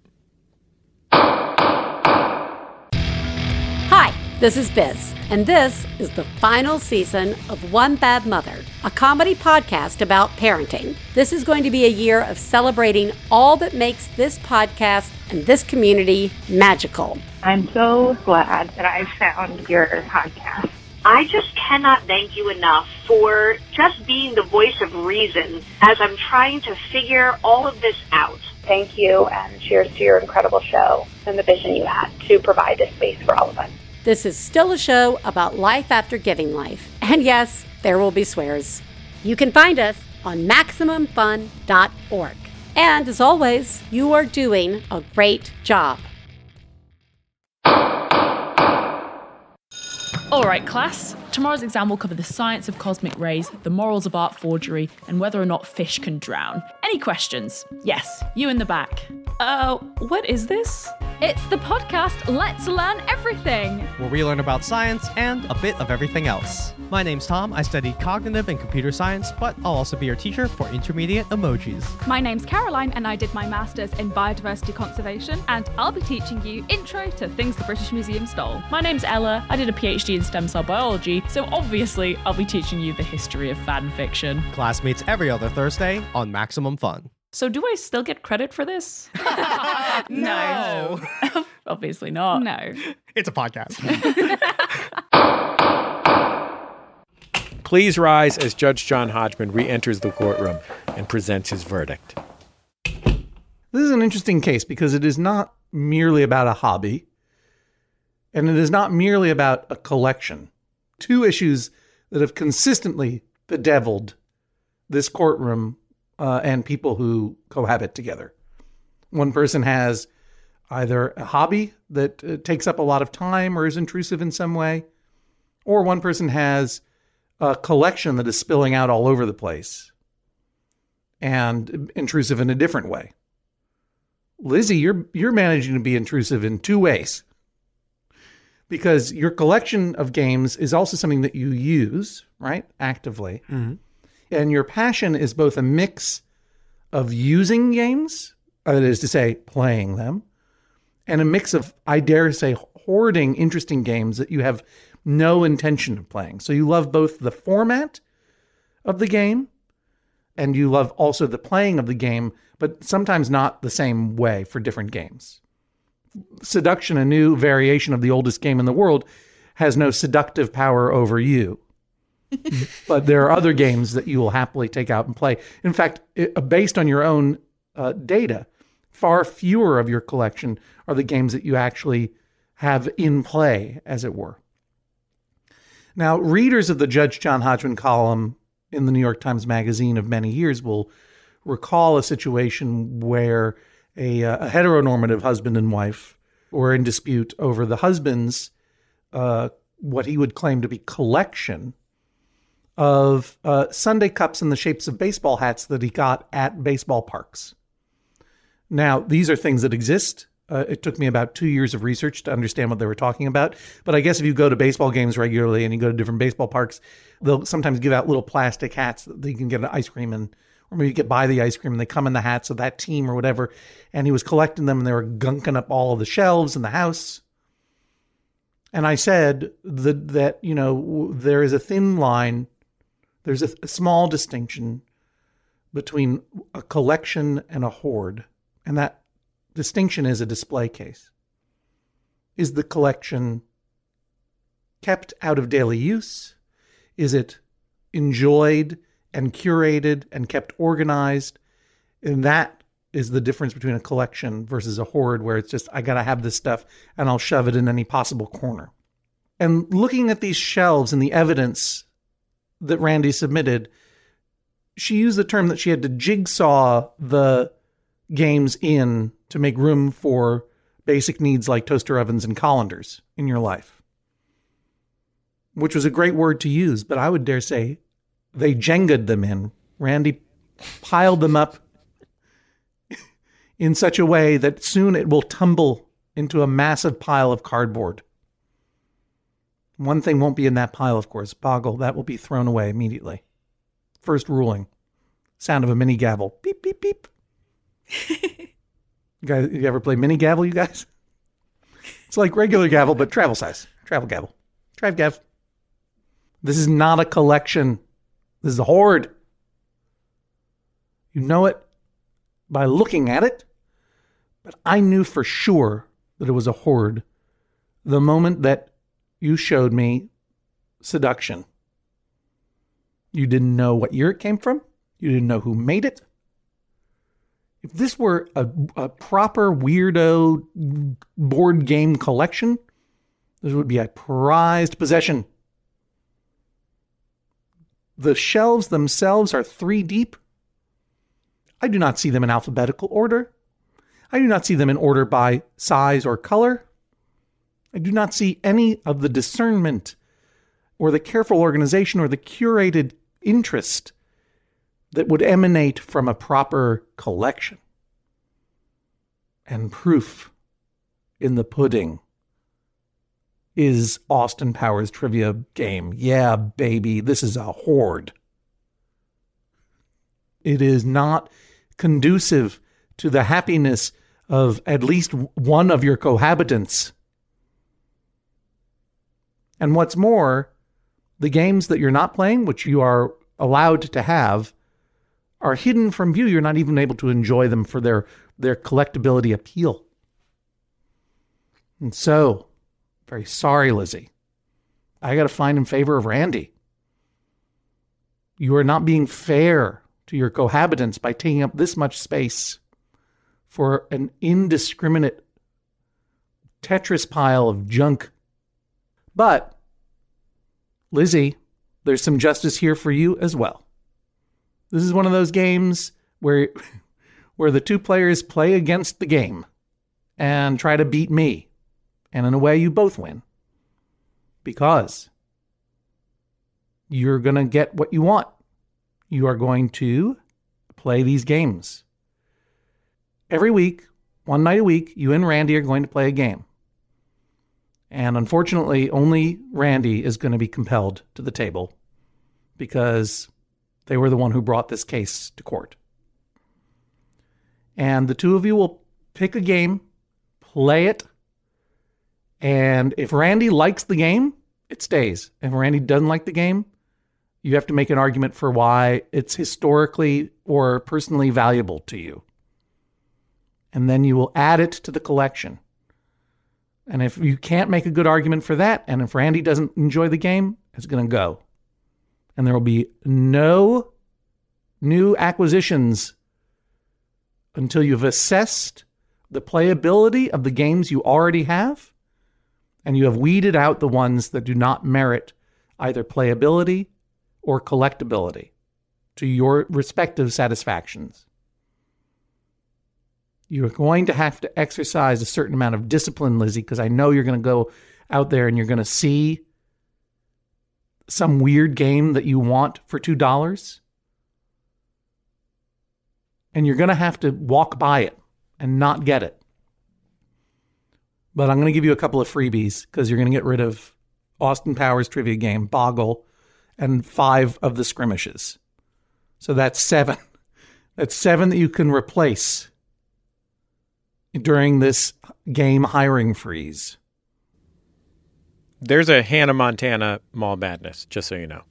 Hi, this is Biz, and this is the final season of One Bad Mother, a comedy podcast about parenting. This is going to be a year of celebrating all that makes this podcast and this community magical. I'm so glad that I found your podcast. I just cannot thank you enough for just being the voice of reason as I'm trying to figure all of this out. Thank you, and cheers to your incredible show and the vision you had to provide this space for all of us. This is still a show about life after giving life. And yes, there will be swears. You can find us on MaximumFun.org. And as always, you are doing a great job. All right, class. Tomorrow's exam will cover the science of cosmic rays, the morals of art forgery, and whether or not fish can drown. Any questions? Yes, you in the back. What is this? It's the podcast Let's Learn Everything, where we learn about science and a bit of everything else. My name's Tom. I study cognitive and computer science, but I'll also be your teacher for intermediate emojis. My name's Caroline, and I did my master's in biodiversity conservation, and I'll be teaching you intro to things the British Museum stole. My name's Ella. I did a PhD in stem cell biology, so obviously I'll be teaching you the history of fan fiction. Class meets every other Thursday on Maximum Fun. So do I still get credit for this? No. Obviously not. No. It's a podcast. Please rise as Judge John Hodgman re-enters the courtroom and presents his verdict. This is an interesting case because it is not merely about a hobby, and it is not merely about a collection. Two issues that have consistently bedeviled this courtroom and people who cohabit together. One person has either a hobby that takes up a lot of time or is intrusive in some way, or one person has a collection that is spilling out all over the place and intrusive in a different way. Lizzie, you're managing to be intrusive in two ways, because your collection of games is also something that you use, right, actively. Mm-hmm. And your passion is both a mix of using games, that is to say, playing them, and a mix of, I dare say, hoarding interesting games that you have no intention of playing. So you love both the format of the game and you love also the playing of the game, but sometimes not the same way for different games. seduction, a new variation of the oldest game in the world, has no seductive power over you. But there are other games that you will happily take out and play. In fact, based on your own data, far fewer of your collection are the games that you actually have in play, as it were. Now, readers of the Judge John Hodgman column in the New York Times Magazine of many years will recall a situation where a heteronormative husband and wife were in dispute over the husband's what he would claim to be collection of Sunday cups in the shapes of baseball hats that he got at baseball parks. Now, these are things that exist. It took me about 2 years of research to understand what they were talking about. But I guess if you go to baseball games regularly and you go to different baseball parks, they'll sometimes give out little plastic hats that you can get an ice cream in, or maybe you get buy the ice cream and they come in the hats of that team or whatever. And he was collecting them and they were gunking up all of the shelves in the house. And I said that you know, there is a thin line. There's a small distinction between a collection and a hoard. And that distinction is a display case. Is the collection kept out of daily use? Is it enjoyed and curated and kept organized? And that is the difference between a collection versus a hoard, where it's just, I got to have this stuff and I'll shove it in any possible corner. And looking at these shelves and the evidence that Randy submitted, she used the term that she had to jigsaw the games in to make room for basic needs like toaster ovens and colanders in your life, which was a great word to use, but I would dare say they Jenga'd them in. Randy piled them up in such a way that soon it will tumble into a massive pile of cardboard. One thing won't be in that pile, of course. Boggle, that will be thrown away immediately. First ruling. Sound of a mini gavel. Beep, beep, beep. You ever play mini gavel, you guys? It's like regular gavel, but travel size. Travel gavel. Trav gav. This is not a collection. This is a hoard. You know it by looking at it, but I knew for sure that it was a hoard the moment that you showed me Seduction. You didn't know what year it came from. You didn't know who made it. If this were a proper weirdo board game collection, this would be a prized possession. The shelves themselves are 3 deep. I do not see them in alphabetical order. I do not see them in order by size or color. I do not see any of the discernment or the careful organization or the curated interest that would emanate from a proper collection. And proof in the pudding is Austin Powers trivia game. Yeah, baby, this is a hoard. It is not conducive to the happiness of at least one of your cohabitants. And what's more, the games that you're not playing, which you are allowed to have, are hidden from view. You're not even able to enjoy them for their collectability appeal. And so, very sorry, Lizzie. I got to find in favor of Randy. You are not being fair to your cohabitants by taking up this much space for an indiscriminate Tetris pile of junk. But, Lizzie, there's some justice here for you as well. This is one of those games where the two players play against the game and try to beat me. And in a way, you both win. Because you're going to get what you want. You are going to play these games. Every week, one night a week, you and Randy are going to play a game. And unfortunately, only Randy is going to be compelled to the table because they were the one who brought this case to court. And the two of you will pick a game, play it, and if Randy likes the game, it stays. If Randy doesn't like the game, you have to make an argument for why it's historically or personally valuable to you. And then you will add it to the collection. And if you can't make a good argument for that, and if Randy doesn't enjoy the game, it's going to go. And there will be no new acquisitions until you've assessed the playability of the games you already have, and you have weeded out the ones that do not merit either playability or collectability to your respective satisfactions. You're going to have to exercise a certain amount of discipline, Lizzie, because I know you're going to go out there and you're going to see some weird game that you want for $2, and you're going to have to walk by it and not get it. But I'm going to give you a couple of freebies because you're going to get rid of Austin Powers Trivia Game, Boggle, and 5 of the skirmishes. So that's 7. That's 7 that you can replace during this game hiring freeze. There's a Hannah Montana Mall Madness, just so you know.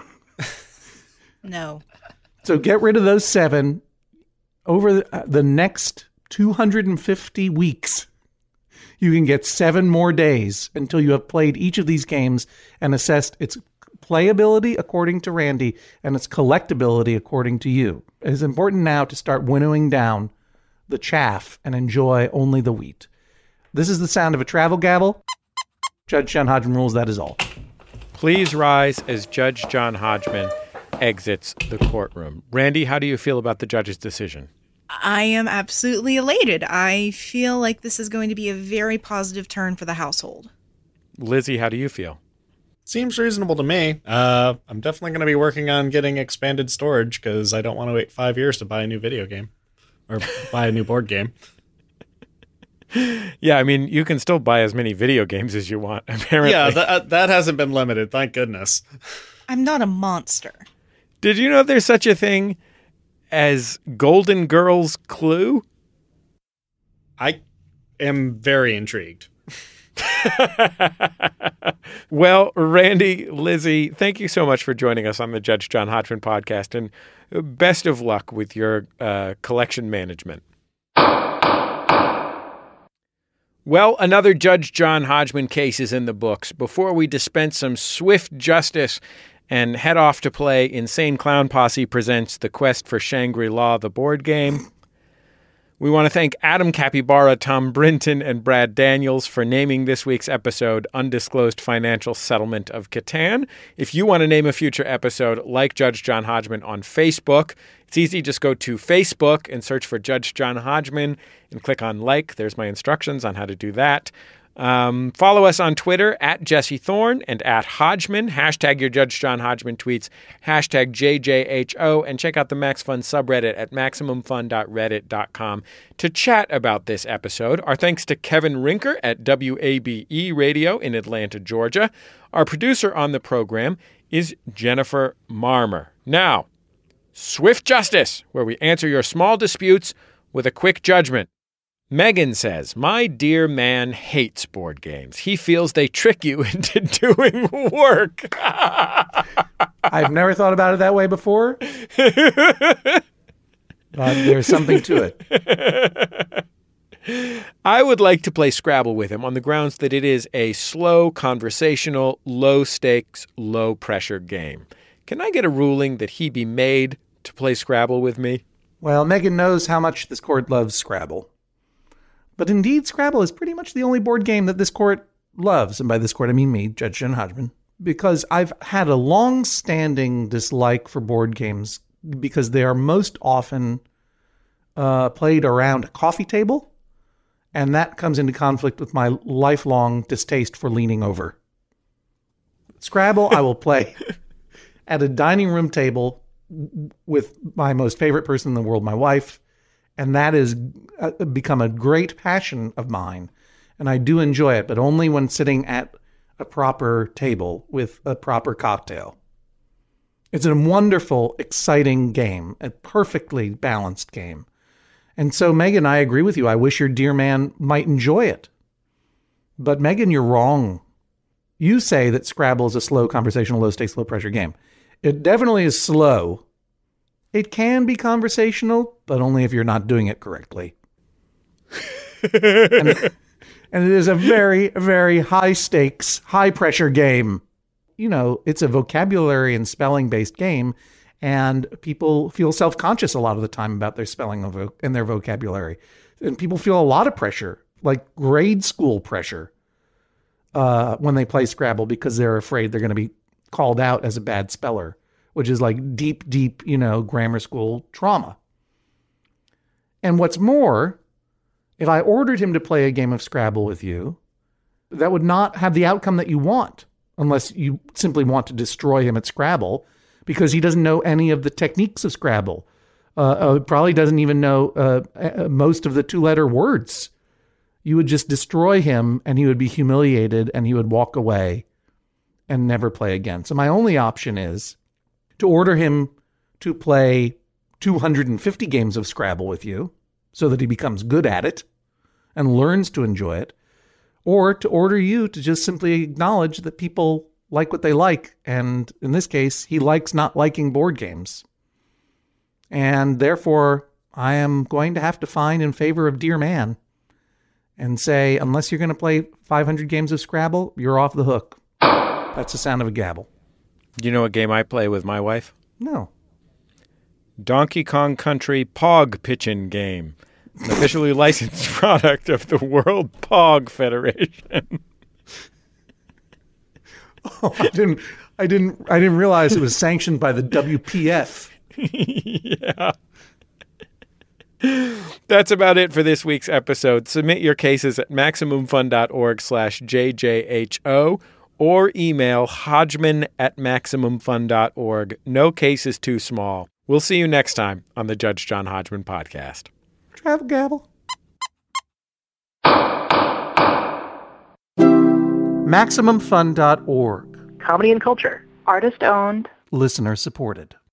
No. So get rid of those 7. Over the next 250 weeks, you can get 7 more days until you have played each of these games and assessed its playability according to Randy and its collectability according to you. It is important now to start winnowing down the chaff and enjoy only the wheat. This is the sound of a travel gavel. Judge John Hodgman rules, that is all. Please rise as Judge John Hodgman exits the courtroom. Randy, how do you feel about the judge's decision? I am absolutely elated. I feel like this is going to be a very positive turn for the household. Lizzie, how do you feel? Seems reasonable to me. I'm definitely going to be working on getting expanded storage because I don't want to wait 5 years to buy a new video game or buy a new board game. Yeah, I mean, you can still buy as many video games as you want, apparently. Yeah, that hasn't been limited, thank goodness. I'm not a monster. Did you know there's such a thing as Golden Girls Clue? I am very intrigued. Well, Randy, Lizzie, thank you so much for joining us on the Judge John Hodgman podcast, and best of luck with your collection management. Well, another Judge John Hodgman case is in the books. Before we dispense some swift justice and head off to play Insane Clown Posse Presents The Quest for Shangri-La, the board game, we want to thank Adam Capybara, Tom Brinton, and Brad Daniels for naming this week's episode Undisclosed Financial Settlement of Catan. If you want to name a future episode like Judge John Hodgman on Facebook, it's easy. Just go to Facebook and search for Judge John Hodgman and click on like. There's my instructions on how to do that. Follow us on Twitter at Jesse Thorne and at Hodgman. Hashtag your Judge John Hodgman tweets. Hashtag JJHO. And check out the Max Fun subreddit at MaximumFun.reddit.com to chat about this episode. Our thanks to Kevin Rinker at WABE Radio in Atlanta, Georgia. Our producer on the program is Jennifer Marmer. Now, swift justice, where we answer your small disputes with a quick judgment. Megan says, my dear man hates board games. He feels they trick you into doing work. I've never thought about it that way before. But there's something to it. I would like to play Scrabble with him on the grounds that it is a slow, conversational, low-stakes, low-pressure game. Can I get a ruling that he be made to play Scrabble with me? Well, Megan knows how much this court loves Scrabble. But indeed, Scrabble is pretty much the only board game that this court loves. And by this court, I mean me, Judge John Hodgman. Because I've had a long-standing dislike for board games because they are most often played around a coffee table. And that comes into conflict with my lifelong distaste for leaning over. Scrabble, I will play at a dining room table with my most favorite person in the world, my wife. And that has become a great passion of mine. And I do enjoy it, but only when sitting at a proper table with a proper cocktail. It's a wonderful, exciting game, a perfectly balanced game. And so, Megan, I agree with you. I wish your dear man might enjoy it. But Megan, you're wrong. You say that Scrabble is a slow, conversational, low-stakes, low-pressure game. It definitely is slow. It can be conversational, but only if you're not doing it correctly. And it is a very, very high stakes, high pressure game. You know, it's a vocabulary and spelling based game, and people feel self-conscious a lot of the time about their spelling and their vocabulary. And people feel a lot of pressure, like grade school pressure, when they play Scrabble, because they're afraid they're going to be called out as a bad speller, which is like deep, deep, grammar school trauma. And what's more, if I ordered him to play a game of Scrabble with you, that would not have the outcome that you want, unless you simply want to destroy him at Scrabble, because he doesn't know any of the techniques of Scrabble. Probably doesn't even know most of the 2-letter words. You would just destroy him, and he would be humiliated, and he would walk away and never play again. So my only option is to order him to play 250 games of Scrabble with you so that he becomes good at it and learns to enjoy it, or to order you to just simply acknowledge that people like what they like. And in this case, he likes not liking board games. And therefore, I am going to have to fine in favor of Dear Man and say, unless you're going to play 500 games of Scrabble, you're off the hook. That's the sound of a gavel. You know what game I play with my wife? No. Donkey Kong Country Pog Pitchin' Game, an officially licensed product of the World Pog Federation. Oh, I didn't realize it was sanctioned by the WPF. Yeah. That's about it for this week's episode. Submit your cases at MaximumFun.org/JJHO or email hodgman@MaximumFun.org. No case is too small. We'll see you next time on the Judge John Hodgman podcast. Travel gavel. MaximumFun.org. Comedy and culture. Artist owned. Listener supported.